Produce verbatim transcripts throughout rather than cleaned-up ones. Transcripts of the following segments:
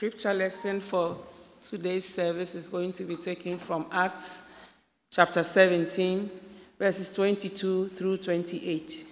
scripture lesson for today's service is going to be taken from Acts chapter seventeen, verses twenty-two through twenty-eight.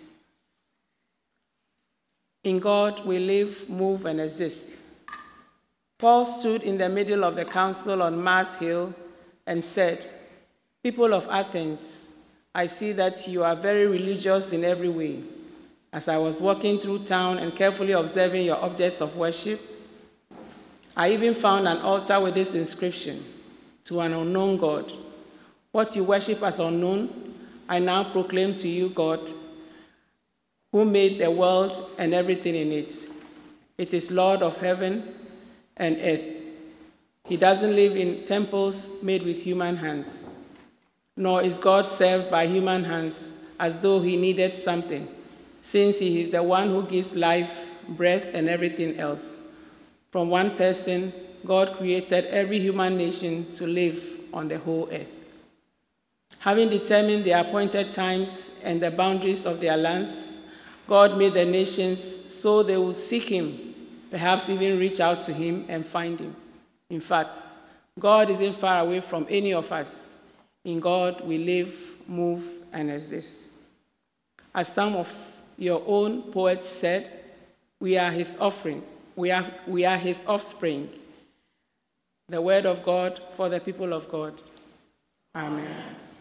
In God we live, move, and exist. Paul stood in the middle of the council on Mars Hill and said, "People of Athens, I see that you are very religious in every way. As I was walking through town and carefully observing your objects of worship, I even found an altar with this inscription, 'To an unknown God.' What you worship as unknown, I now proclaim to you God, who made the world and everything in it. It is Lord of heaven and earth. He doesn't live in temples made with human hands, nor is God served by human hands as though he needed something, since he is the one who gives life, breath, and everything else. From one person, God created every human nation to live on the whole earth. Having determined the appointed times and the boundaries of their lands, God made the nations so they would seek him, perhaps even reach out to him and find him. In fact, God isn't far away from any of us. In God we live, move, and exist. As some of your own poets said, we are his offering. We are, we are his offspring. The word of God for the people of God. Amen.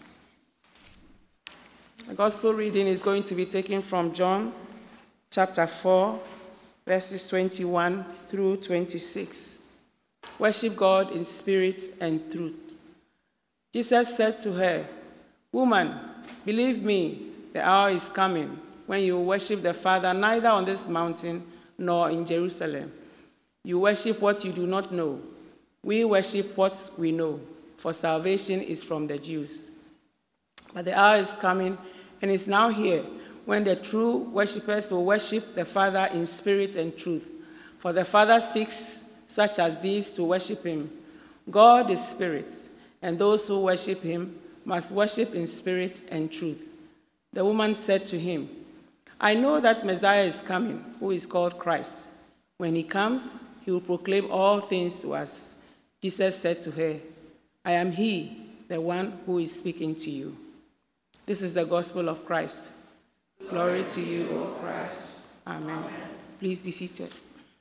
The gospel reading is going to be taken from John chapter four, verses twenty-one through twenty-six. Worship God in spirit and truth. Jesus said to her, "Woman, believe me, the hour is coming when you worship the Father neither on this mountain nor in Jerusalem. You worship what you do not know. We worship what we know, for salvation is from the Jews. But the hour is coming and is now here when the true worshippers will worship the Father in spirit and truth. For the Father seeks such as these to worship him. God is spirit, and those who worship him must worship in spirit and truth." The woman said to him, "I know that Messiah is coming, who is called Christ. When he comes, he will proclaim all things to us." Jesus said to her, "I am he, the one who is speaking to you." This is the gospel of Christ. Glory to you, O Christ. Amen. Please be seated.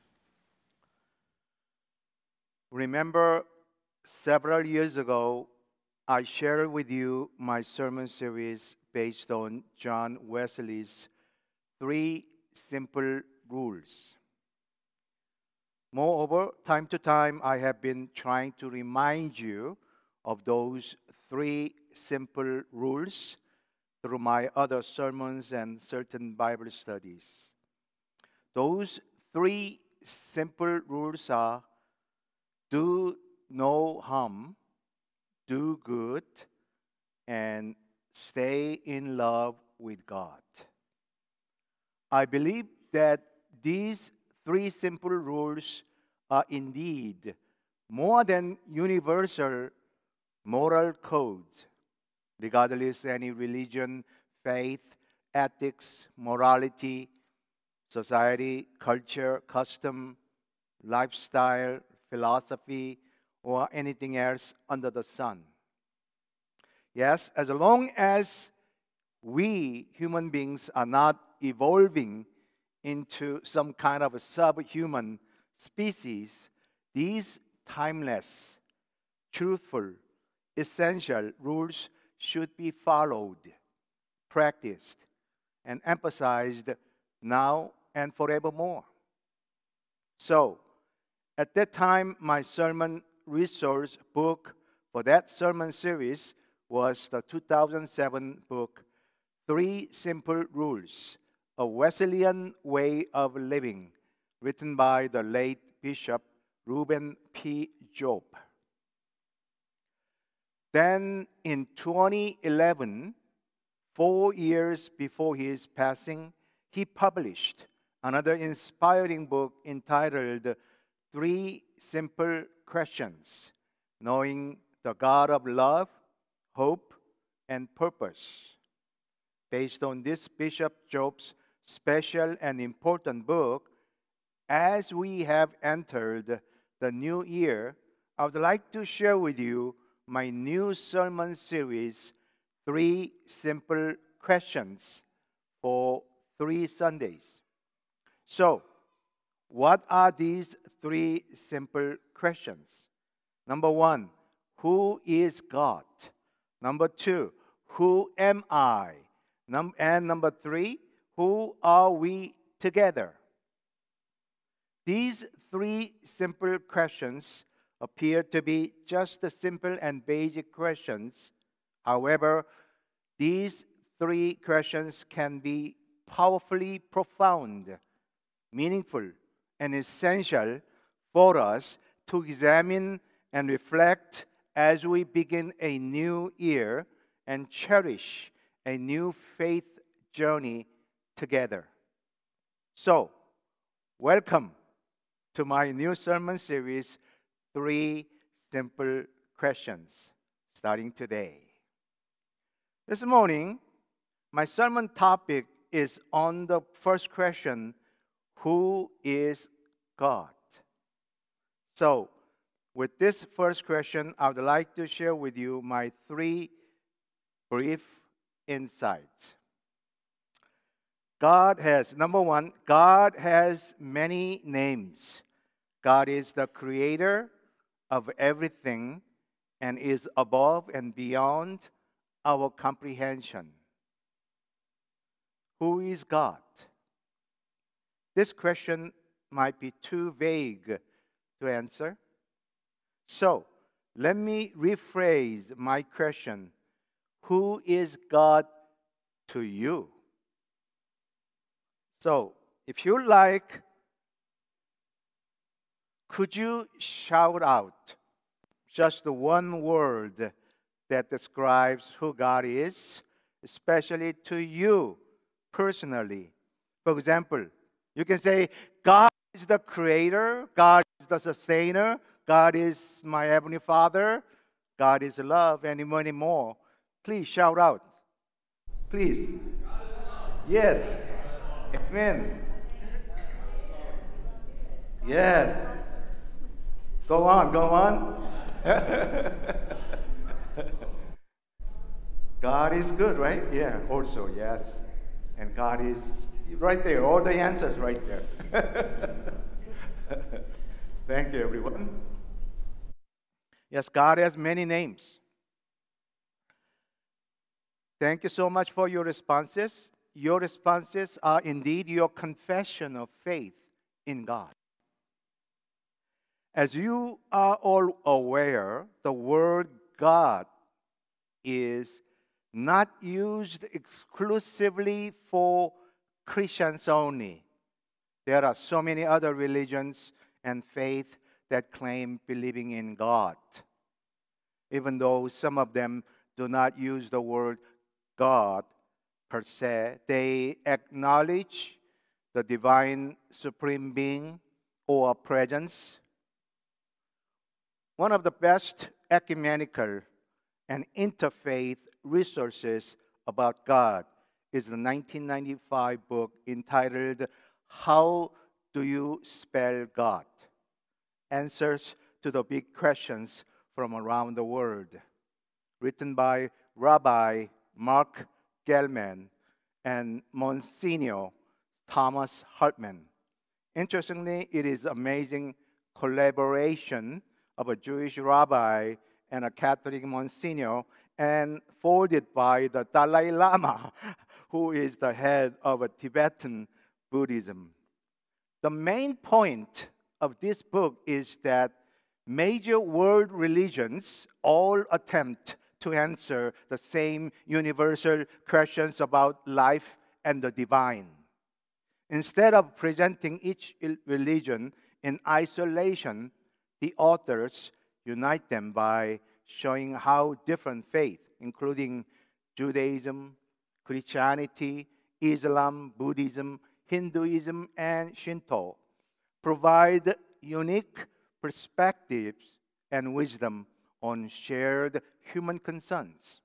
Remember, several years ago, I shared with you my sermon series based on John Wesley's three simple rules. Moreover, time to time, I have been trying to remind you of those three simple rules through my other sermons and certain Bible studies. Those three simple rules are: do no harm, do good, and stay in love with God. I believe that these three simple rules are indeed more than universal moral codes, regardless of any religion, faith, ethics, morality, society, culture, custom, lifestyle, philosophy, or anything else under the sun. Yes, as long as we human beings are not evolving into some kind of a subhuman species, these timeless, truthful, essential rules should be followed, practiced, and emphasized now and forevermore. So, at that time, my sermon resource book for that sermon series was the two thousand seven book, Three Simple Rules, A Wesleyan Way of Living, written by the late Bishop Reuben P. Job. Then in twenty eleven, four years before his passing, he published another inspiring book entitled Three Simple Questions, Knowing the God of Love, Hope, and Purpose. Based on this Bishop Job's special and important book, as we have entered the new year, I would like to share with you my new sermon series, Three Simple Questions for Three Sundays. So, what are these three simple questions? Number one, who is God? Number two, who am I? Num- and number three, who are we together? These three simple questions appear to be just the simple and basic questions. However, these three questions can be powerfully profound, meaningful, and essential for us to examine and reflect as we begin a new year and cherish a new faith journey together. So, welcome to my new sermon series, Three Simple Questions, starting today. This morning, my sermon topic is on the first question, who is God? So, with this first question, I would like to share with you my three brief insights. God has, number one, God has many names. God is the creator of everything and is above and beyond our comprehension. Who is God? This question might be too vague to answer. So, let me rephrase my question. Who is God to you? So, if you like, could you shout out just the one word that describes who God is, especially to you personally? For example, you can say, God is the creator, God is the sustainer, God is my heavenly Father, God is love, and many more. Please shout out. Please. Yes. Amen. Yes. Go on, go on. God is good, right? Yeah, also, yes. And God is right there, all the answers right there. Thank you, everyone. Yes, God has many names. Thank you so much for your responses. Your responses are indeed your confession of faith in God. As you are all aware, the word God is not used exclusively for Christians only. There are so many other religions and faith that claim believing in God. Even though some of them do not use the word God per se, they acknowledge the divine supreme being or presence. One of the best ecumenical and interfaith resources about God is the nineteen ninety-five book entitled, How Do You Spell God? Answers to the Big Questions from Around the World, written by Rabbi Mark Gellman and Monsignor Thomas Hartman. Interestingly, it is amazing collaboration of a Jewish rabbi and a Catholic Monsignor, and forwarded by the Dalai Lama, who is the head of a Tibetan Buddhism. The main point of this book is that major world religions all attempt to answer the same universal questions about life and the divine. Instead of presenting each religion in isolation, the authors unite them by showing how different faiths, including Judaism, Christianity, Islam, Buddhism, Hinduism, and Shinto, provide unique perspectives and wisdom on shared human concerns.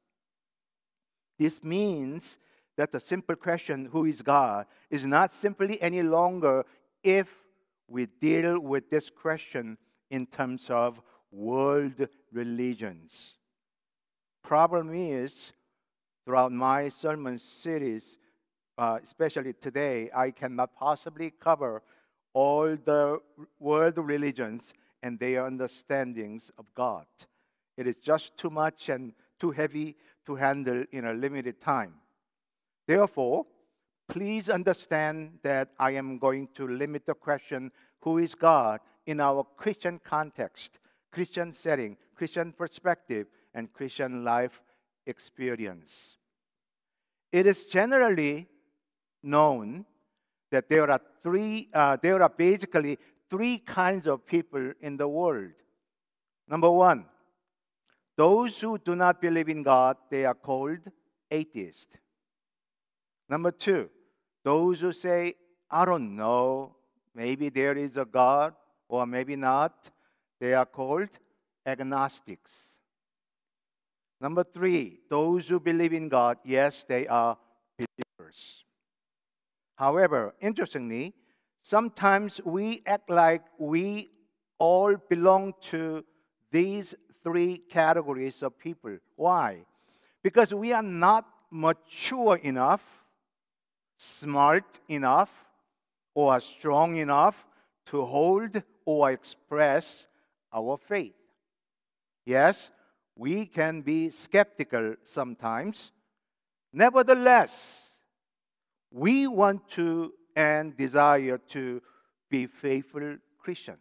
This means that the simple question, who is God, is not simply any longer if we deal with this question in terms of world religions. Problem is, throughout my sermon series, uh, especially today, I cannot possibly cover all the world religions and their understandings of God. It is just too much and too heavy to handle in a limited time. Therefore, please understand that I am going to limit the question, who is God, in our Christian context, Christian setting, Christian perspective, and Christian life experience. It is generally known that there are three, uh, there are basically three kinds of people in the world. Number one, those who do not believe in God, they are called atheists. Number two, those who say, I don't know, maybe there is a God or maybe not, they are called agnostics. Number three, those who believe in God, yes, they are believers. However, interestingly, sometimes we act like we all belong to these three categories of people. Why? Because we are not mature enough, smart enough, or strong enough to hold or express our faith. Yes, we can be skeptical sometimes. Nevertheless, we want to and desire to be faithful Christians.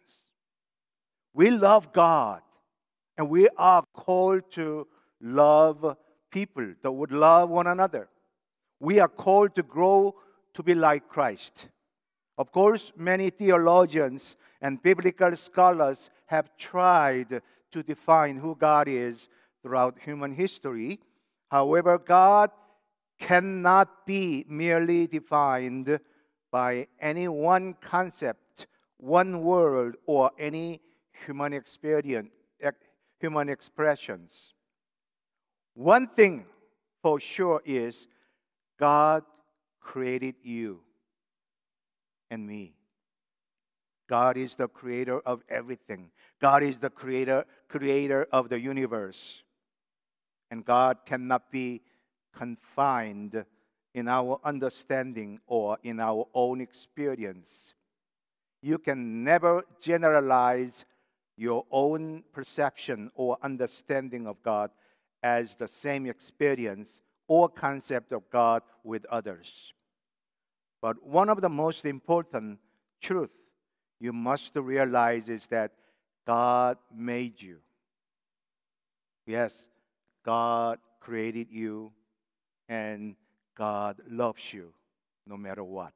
We love God, and we are called to love people that would love one another. We are called to grow to be like Christ. Of course, many theologians and biblical scholars have tried to define who God is throughout human history. However, God cannot be merely defined by any one concept, one word, or any human experience, human expressions. One thing for sure is God created you and me. God is the creator of everything. God is the creator, creator of the universe. And God cannot be confined in our understanding or in our own experience. You can never generalize your own perception or understanding of God as the same experience or concept of God with others. But one of the most important truths you must realize is that God made you. Yes, God created you, and God loves you no matter what.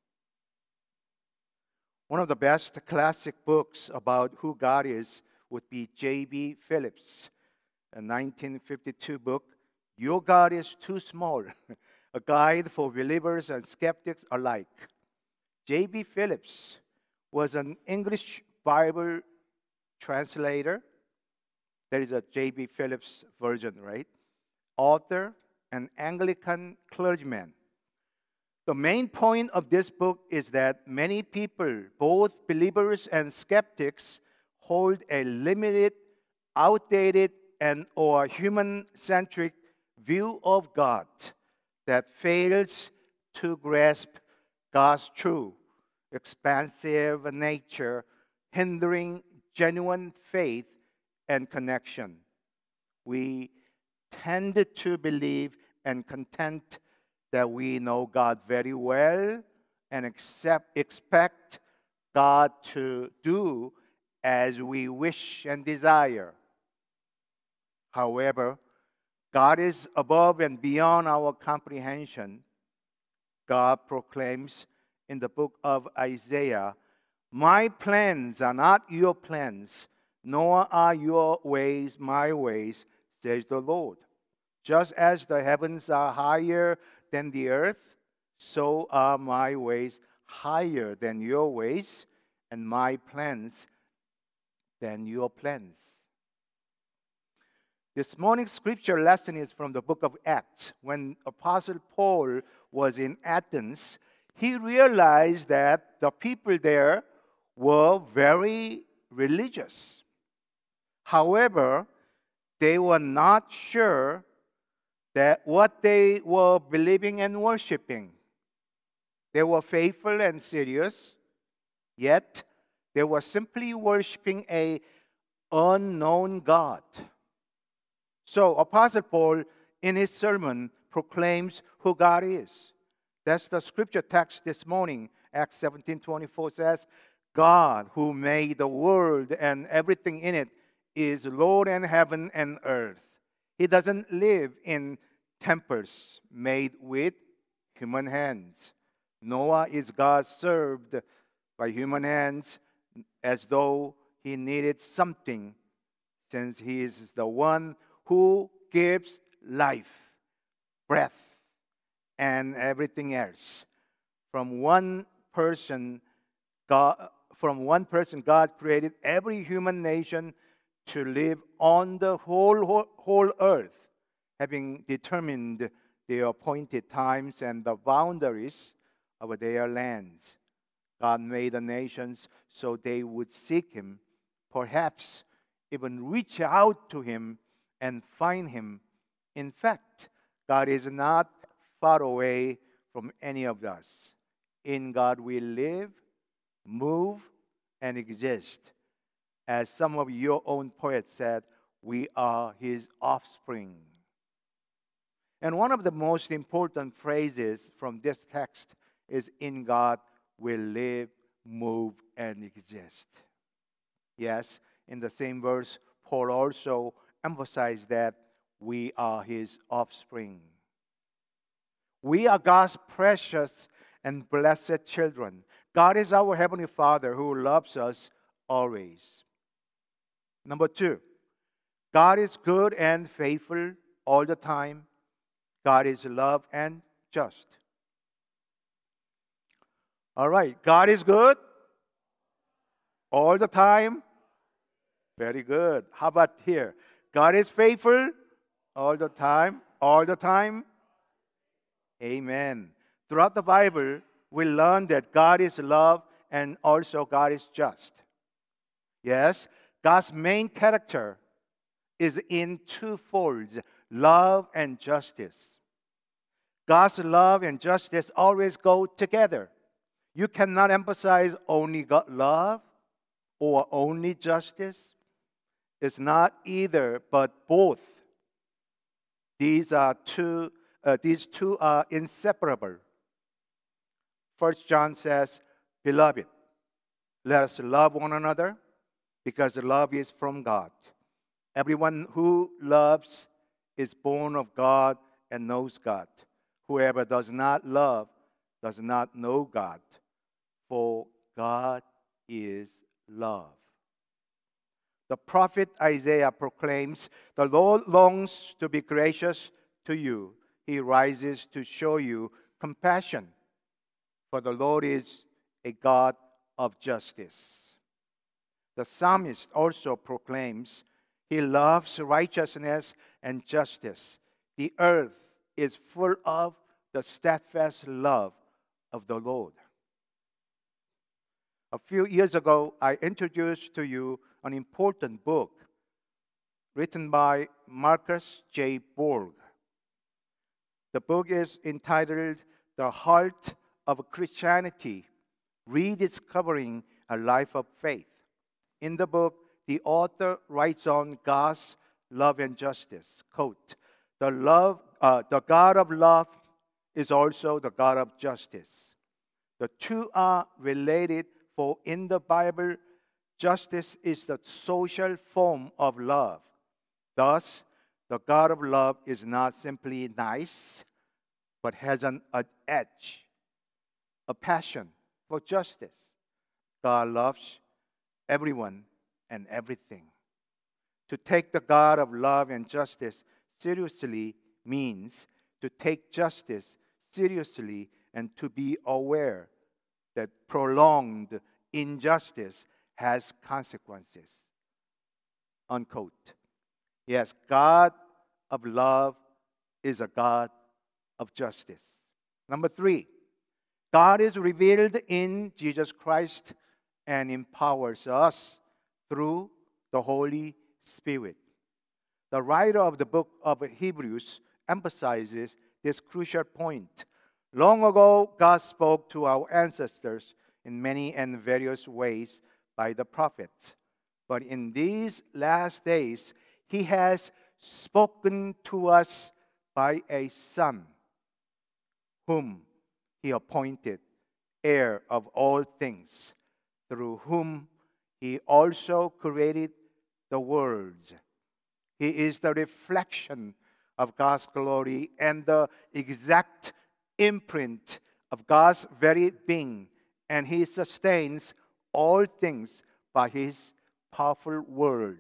One of the best classic books about who God is would be J B Phillips' a nineteen fifty-two book, Your God is Too Small, a guide for believers and skeptics alike. J B Phillips was an English Bible translator. There is a J B Phillips version, right? Author, an Anglican clergyman. The main point of this book is that many people, both believers and skeptics, hold a limited, outdated, and or human-centric view of God that fails to grasp God's true, expansive nature, hindering genuine faith and connection. We tend to believe and content that we know God very well and accept, expect God to do as we wish and desire. However, God is above and beyond our comprehension. God proclaims in the book of Isaiah, "My plans are not your plans, nor are your ways my ways, says the Lord. Just as the heavens are higher than the earth, so are my ways higher than your ways, and my plans than your plans." This morning's scripture lesson is from the book of Acts. When Apostle Paul was in Athens, he realized that the people there were very religious. However, they were not sure that what they were believing and worshiping. They were faithful and serious, yet they were simply worshiping an unknown God. So Apostle Paul, in his sermon, proclaims who God is. That's the scripture text this morning. Acts seventeen twenty-four says, God who made the world and everything in it is Lord in heaven and earth. He doesn't live in temples made with human hands. Noah is God served by human hands as though he needed something, since he is the one who gives life, breath, and everything else. From one person, God, from one person, God created every human nation to live on the whole, whole, whole earth, having determined their appointed times and the boundaries of their lands. God made the nations so they would seek Him, perhaps even reach out to Him and find Him. In fact, God is not far away from any of us. In God we live, move, and exist. As some of your own poets said, we are His offspring. And one of the most important phrases from this text is, in God we live, move, and exist. Yes, in the same verse, Paul also emphasized that we are His offspring. We are God's precious and blessed children. God is our Heavenly Father who loves us always. Number two, God is good and faithful all the time. God is love and just. All right, God is good all the time. Very good. How about here? God is faithful all the time. All the time. Amen. Throughout the Bible, we learn that God is love and also God is just. Yes, God's main character is in two folds, love and justice. God's love and justice always go together. You cannot emphasize only God love or only justice. It's not either, but both. These are two. Uh, these two are inseparable. First John says, "Beloved, let us love one another, because love is from God. Everyone who loves is born of God and knows God. Whoever does not love does not know God, for God is love." The prophet Isaiah proclaims, "The Lord longs to be gracious to you. He rises to show you compassion, for the Lord is a God of justice." The psalmist also proclaims, "He loves righteousness and justice. The earth is full of the steadfast love of the Lord." A few years ago, I introduced to you an important book written by Marcus J. Borg. The book is entitled "The Heart of Christianity, Rediscovering a Life of Faith." In the book, the author writes on God's love and justice. Quote, the, love, uh, the God of love is also the God of justice. The two are related, for in the Bible, justice is the social form of love. Thus, the God of love is not simply nice, but has an, an edge, a passion for justice. God loves everyone and everything. To take the God of love and justice seriously means to take justice seriously and to be aware that prolonged injustice has consequences. Unquote. Yes, God of love is a God of justice. Number three, God is revealed in Jesus Christ and empowers us through the Holy Spirit. The writer of the book of Hebrews emphasizes this crucial point. Long ago, God spoke to our ancestors in many and various ways by the prophets. But in these last days, He has spoken to us by a Son, whom He appointed heir of all things, through whom He also created the world. He is the reflection of God's glory and the exact imprint of God's very being, and He sustains all things by His powerful word.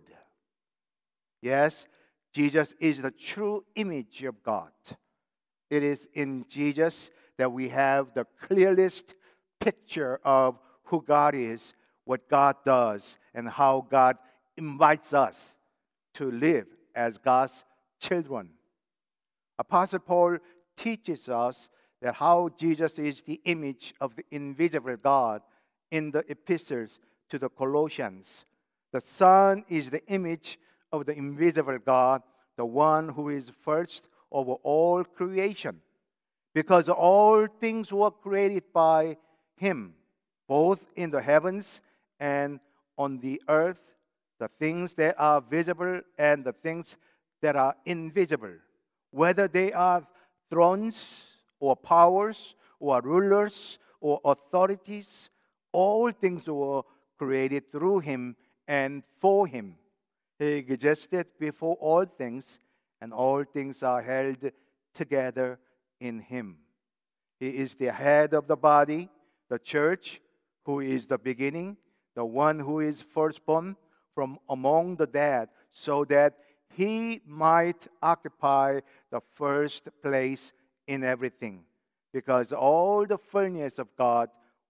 Yes, Jesus is the true image of God. It is in Jesus that we have the clearest picture of who God is, what God does, and how God invites us to live as God's children. Apostle Paul teaches us that how Jesus is the image of the invisible God in the epistles to the Colossians. The Son is the image of the invisible God, the one who is first over all creation. Because all things were created by Him, both in the heavens and on the earth, the things that are visible and the things that are invisible, whether they are thrones or powers or rulers or authorities, all things were created through Him and for Him. He existed before all things, and all things are held together in Him. He is the head of the body, the church, who is the beginning, the one who is firstborn from among the dead, so that He might occupy the first place in everything. Because all the fullness of God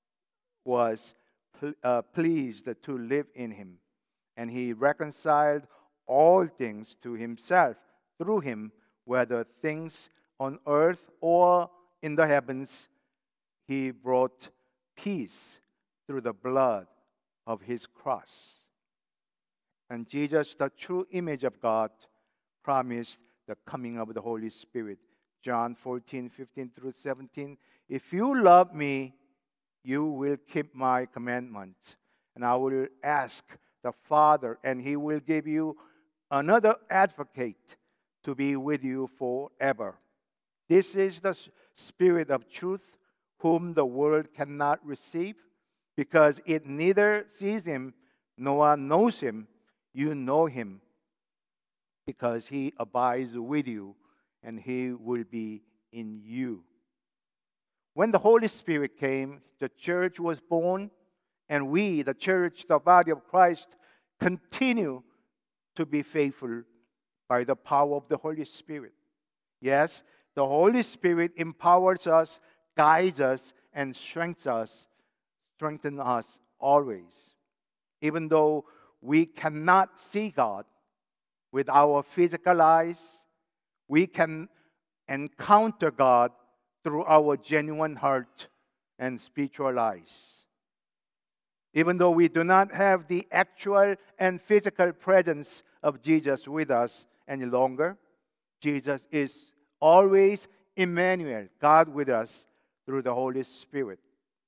was uh, pleased to live in Him. And He reconciled all things to Himself through Him, whether things on earth or in the heavens. He brought peace through the blood of His cross. And Jesus, the true image of God, promised the coming of the Holy Spirit. John fourteen, fifteen through seventeen. If you love me, you will keep my commandments. And I will ask the Father, and He will give you another advocate to be with you forever. This is the Spirit of truth, whom the world cannot receive, because it neither sees Him nor knows Him. You know Him, because He abides with you, and He will be in you. When the Holy Spirit came, the church was born, and we, the church, the body of Christ, continue to be faithful by the power of the Holy Spirit. Yes, the Holy Spirit empowers us, guides us, and strengthens us, strengthens us always. Even though we cannot see God with our physical eyes, we can encounter God through our genuine heart and spiritual eyes. Even though we do not have the actual and physical presence of Jesus with us any longer, Jesus is always Emmanuel, God with us through the Holy Spirit.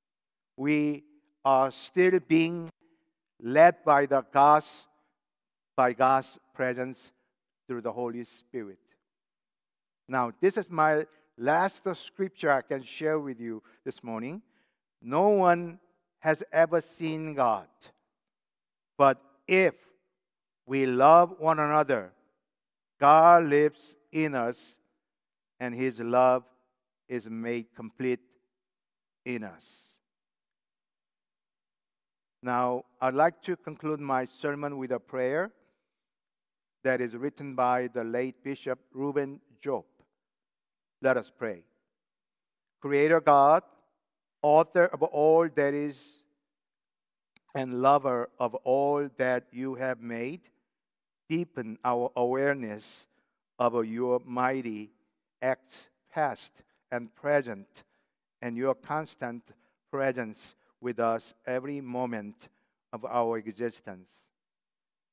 We are still being led by the God's, by God's presence through the Holy Spirit. Now, this is my last scripture I can share with you this morning. No one has ever seen God. But if we love one another, God lives in us, and His love is made complete in us. Now, I'd like to conclude my sermon with a prayer that is written by the late Bishop Reuben Job. Let us pray. Creator God, author of all that is and lover of all that you have made, deepen our awareness of your mighty acts past and present, and your constant presence with us every moment of our existence.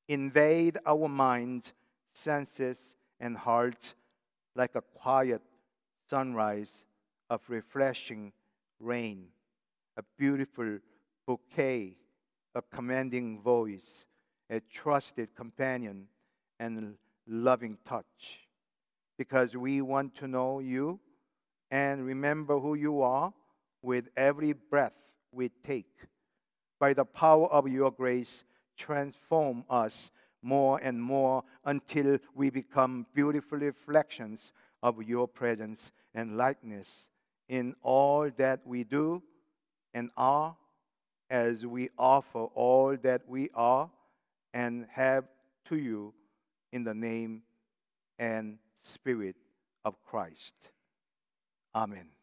invade our minds, senses, and hearts like a quiet sunrise of refreshing rain, a beautiful bouquet, a commanding voice, a trusted companion, and loving touch. Because we want to know you and remember who you are with every breath we take. By the power of your grace, transform us more and more until we become beautiful reflections of your presence and likeness in all that we do and are, as we offer all that we are and have to you in the name and Spirit of Christ. Amen.